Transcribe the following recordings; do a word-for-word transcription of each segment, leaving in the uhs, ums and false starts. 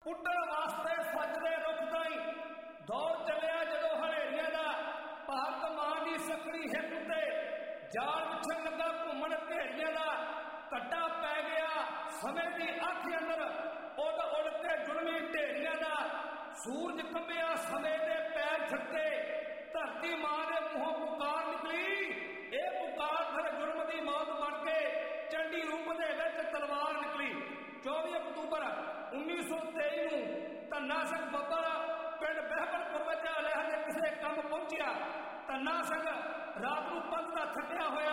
ਉੱਡਣ ਵਾਸਤੇ ਸੱਜਦੇ ਰੁੱਖ ਤਾਈਂ ਦੌਰ ਚੱਲਿਆ ਜਦੋਂ ਹਨੇਰੀਆਂ ਦਾ। ਭਾਰਤ ਮਾਂ ਦੀ ਸਕੜੀ ਹਿੱਕ ਉੱਤੇ ਜਾਲ ਵਿਛਣ ਲੱਗਾ ਘੁੰਮਣ ਭੇੜੀਆਂ ਦਾ। ਘੱਟਾ ਪੈ ਗਿਆ ਸਮੇਂ ਦੀ ਅੱਖ ਅੰਦਰ ਉੱਡ ਉੱਡ ਕੇ ਜ਼ੁਲਮੀ ਢੇਰੀਆਂ ਦਾ। ਸੂਰਜ ਕੰਬਿਆ ਸਮੇਂ ਦੇ ਪੈਰ ਛੱਕੇ ਧਰਤੀ ਮਾਂ ਦੇ ਮੂੰਹੋਂ ਪੁਕਾਰ ਨਿਕਲੀ। ਇਹ ਪੁਕਾਰ ਫਿਰ ਜ਼ੁਲਮ ਦੀ ਮੌਤ ਬਣ ਕੇ ਚੰਡੀ ਰੂਪ ਦੇ ਵਿੱਚ ਤਲਵਾਰ ਨਿਕਲੀ। ਚੌਵੀ ਅਕਤੂਬਰ ਉੱਨੀ ਸੌ ਤੇਈ ਨੂੰ ਧੰਨਾ ਸਿੰਘ ਬੱਬਰ ਪਿੰਡ ਬਹਿਬਲਪੁਰ ਵਿੱਚ ਅਲੈਹ ਦੇ ਕਿਸੇ ਕੰਮ ਪਹੁੰਚਿਆ। ਧੰਨਾ ਸਿੰਘ ਰਾਤ ਨੂੰ ਪੰਧ ਦਾ ਥੱਕਿਆ ਹੋਇਆ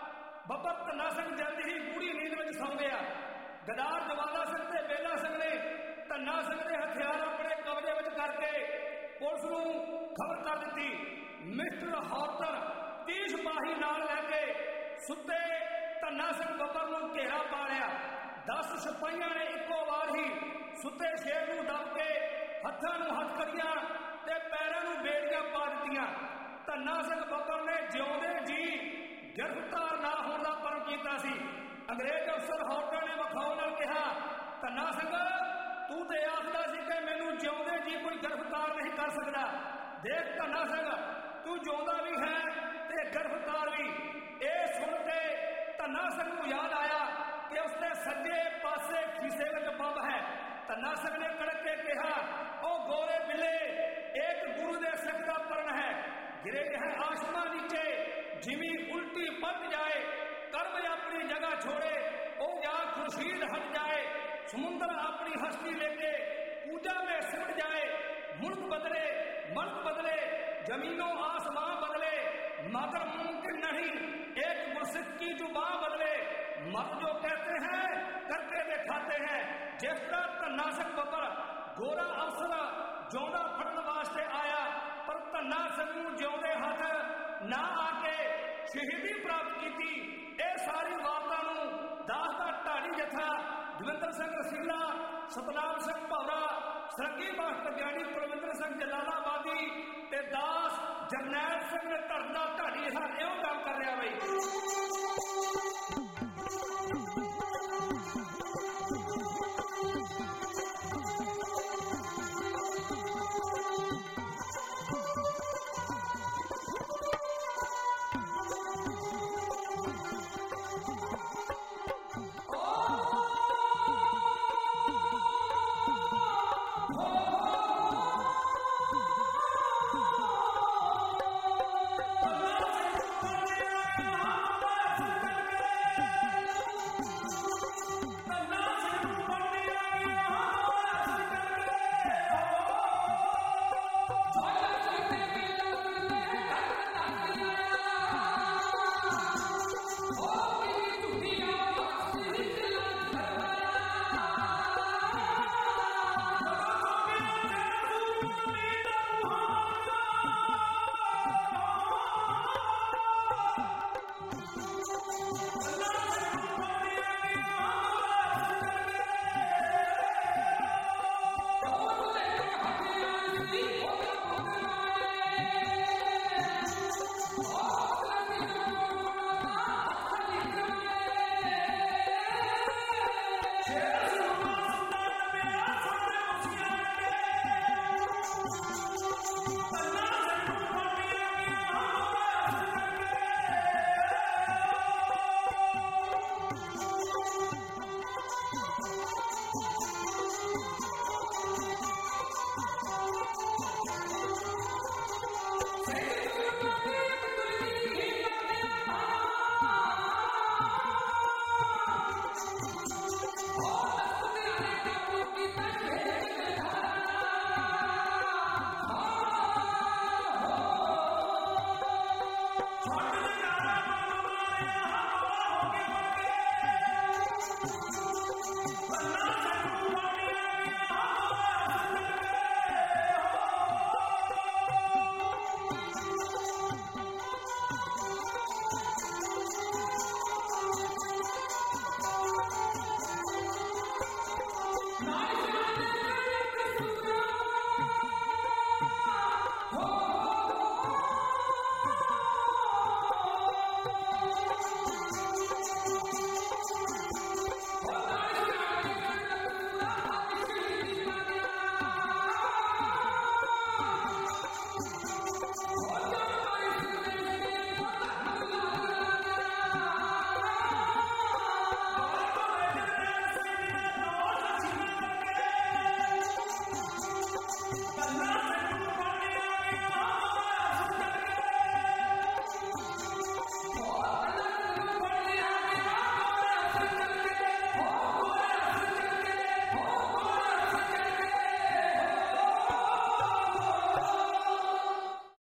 ਬੱਬਰ ਧੰਨਾ ਸਿੰਘ ਜਲਦੀ ਹੀ ਗੂੜੀ ਨੀਂਦ ਵਿੱਚ ਸੌਂ ਗਿਆ। ਗਦਾਰ ਜਵਾਲਾ ਸਿੰਘ ਤੇ ਬੇਲਾ ਸਿੰਘ ਨੇ ਧੰਨਾ ਸਿੰਘ ਦੇ ਹਥਿਆਰ ਆਪਣੇ ਕਬਜ਼ੇ ਵਿੱਚ ਕਰਕੇ ਪੁਲਿਸ ਨੂੰ ਖਬਰ ਕਰ ਦਿੱਤੀ। ਮਿਸਟਰ ਹੌਟਰ ਤੀਹ ਸਿਪਾਹੀ ਨਾਲ ਲੈ ਕੇ ਸੁੱਤੇ ਧੰਨਾ ਸਿੰਘ ਬੱਬਰ ਨੂੰ ਘੇਰਾ ਪਾ ਲਿਆ। ਦਸ ਸਿਪਾਹੀਆਂ ਨੇ ਇੱਕੋ ਵਾਰ ਹੀ ਸੁੱਤੇ ਸ਼ੇਰ ਨੂੰ ਦੱਬ ਕੇ ਹੱਥਾਂ ਨੂੰ ਹੱਥਕੜੀਆਂ ਤੇ ਪੈਰਾਂ ਨੂੰ ਬੇੜੀਆਂ ਪਾ ਦਿੱਤੀਆਂ। ਧੰਨਾ ਸਿੰਘ ਬੱਬਰ ਨੇ ਜਿਉਂਦੇ ਜੀ ਗ੍ਰਿਫਤਾਰ ਨਾ ਹੋਣ ਦਾ ਪਰਨ ਕੀਤਾ ਸੀ। ਅੰਗਰੇਜ਼ ਅਫਸਰ ਹੌਟਰ ਨੇ ਵਿਖਾਉ ਨਾਲ ਕਿਹਾ, ਧੰਨਾ ਸਿੰਘ ਤੂੰ ਤੇ ਆਖਦਾ ਸੀ ਕਿ ਮੈਨੂੰ ਜਿਉਂਦੇ ਜੀ ਕੋਈ ਗ੍ਰਿਫਤਾਰ ਨਹੀਂ ਕਰ ਸਕਦਾ। ਦੇਖ ਧੰਨਾ ਸਿੰਘ ਤੂੰ ਜਿਉਂਦਾ ਵੀ ਹੈ ਤੇ ਗ੍ਰਿਫਤਾਰ ਵੀ। ਇਹ ਸੁਣ ਕੇ ਧੰਨਾ ਸਿੰਘ ਨੂੰ ਯਾਦ ਆਇਆ ਕਿ ਉਸਦੇ ਸੱਜੇ ਪਾਸੇ ਖੀਸੇ ਵਿੱਚ ਬੰਬ ਹੈ। ਧੰਨਾ ਸਿੰਘ ਨੇ ਕੜਕ ਕੇ ਕਿਹਾ, ਉਹ ਗੋਰੇ ਬਿੱਲੇ ਇੱਕ ਗੁਰੂ ਦੇ ਸਿੱਖ ਦਾ ਪਰਨ ਹੈ। ਗਿਰੇ ਹੈ ਆਸਮਾਂ ਨੀਚੇ ਜਿਵੇਂ ਉਲਟੀ ਪਲਟ ਜਾਏ, ਕਰਮ ਆਪਣੀ ਜਗ੍ਹਾ ਛੋੜੇ ਉਹ ਜਾਂ ਖੁਰਸ਼ੀਦ हट जाए। समुद्र अपनी हस्ती लेके पूजा में सिमट जाए। मुल्क बदले मल्क बदले जमीनों आसमां बदले मगर मुमकिन नहीं एक मुर्शिद की जुबान बदले। मत जो कहते हैं करके दिखाते हैं। जिस तरह धन्ना सिंह बब्बर गोरा अफसर जिਉਂਦਾ फड़न वास्ते आया पर धन्ना सिंह नूं जिਉਂਦੇ हथ ना आके शहीदी प्राप्त की। ਇਹ ਸਾਰੀ ਵਾਰਤਾ ਨੂੰ ਦਾਸ ਦਾ ਢਾੜੀ ਜਥਾ ਦਵਿੰਦਰ ਸਿੰਘ ਰਸੀਲਾ, ਸਤਨਾਮ ਸਿੰਘ ਭੌਰਾ, ਸਰਗੀ ਮਾਸਟਰ ਗਿਆਨੀ ਕੁਲਵਿੰਦਰ ਸਿੰਘ ਜਲਾਲਾਬਾਦੀ ਤੇ ਦਾਸ ਜਰਨੈਲ ਸਿੰਘ ਨੇ ਧਰਦਾ ਢਾੜੀ ਹਰ ਇਉਂ ਕੰਮ ਕਰ ਰਿਹਾ ਬਈ।